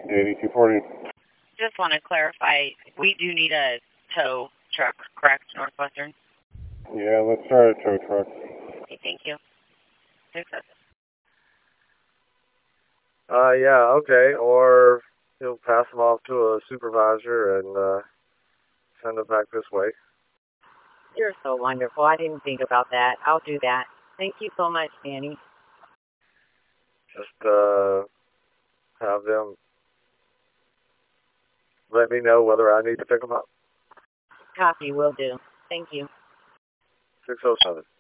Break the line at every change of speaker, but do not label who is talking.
8240.
Just want to clarify, we do need a tow truck, correct, Northwestern?
Yeah, let's try a tow truck.
Okay, thank you. Success.
Yeah, okay. Or you'll pass them off to a supervisor and send them back this way.
You're so wonderful. I didn't think about that. I'll do that. Thank you so much, Danny.
Just have them let me know whether I need to pick them up.
Copy, will do. Thank you.
607.